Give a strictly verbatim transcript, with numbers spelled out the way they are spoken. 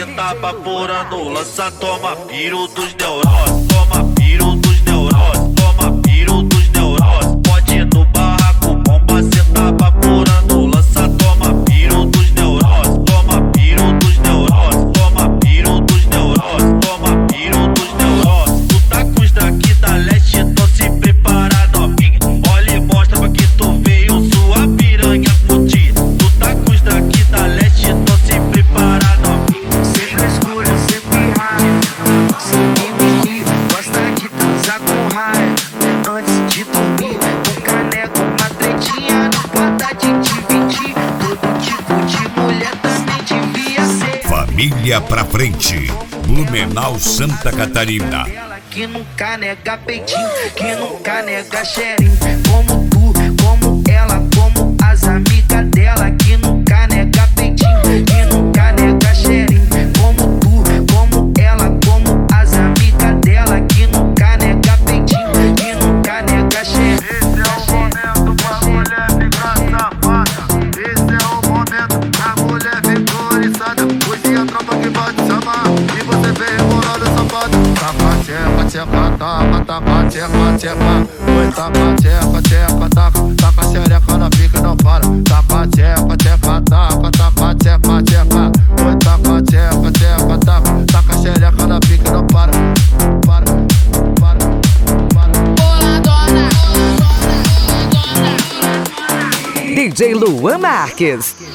cê tá vaporando, lança, toma piro dos neuroses, toma piro dos neuroses, toma piro dos neuroses. Pode ir no barraco, bomba, cê tá vaporando, lança, toma piro dos neuroses, toma piro dos neuroses, toma piro dos neuroses, toma piro dos neuroses. Tu tá com os daqui da leste, então se prepara, novinha. Olha e mostra pra que tu veio, sua piranha fudida. Tu tá com os daqui da leste, então se prepara, novinha. Sem frescura, sem pirraia, sem mimimi. Gosta de transar com raia antes de dormir. Um caneco, uma tretinha, não pode de dividir. Todo tipo de mulher também devia ser. Família pra frente, Blumenau, Santa Catarina. Ela que nunca nega peitinho, que nunca nega cheirinho. Como tu, como ela, como as amigas dela. Que nunca nega peitinho, que nunca nega cheirinho. Como tu, como ela, como as amigas dela. Que nunca nega peitinho, que nunca nega cheirinho. Esse é o momento pra mulher vem coriçada. Hoje a tropa que vai te chamar e você vem rebolando essa foto. Tapa, tcheca, tcheca, tapa, tapa, tcheca, tcheca. Oi, tapa, tcheca, tcheca, taca. Taca xereca na pica e não para. Tapa, tcheca, tcheca, taca. Tapa, tcheca, tcheca. Oi, tapa, tcheca, tcheca, taca. Taca xereca na pica e não para. Para, para, para. D J Luan Marques.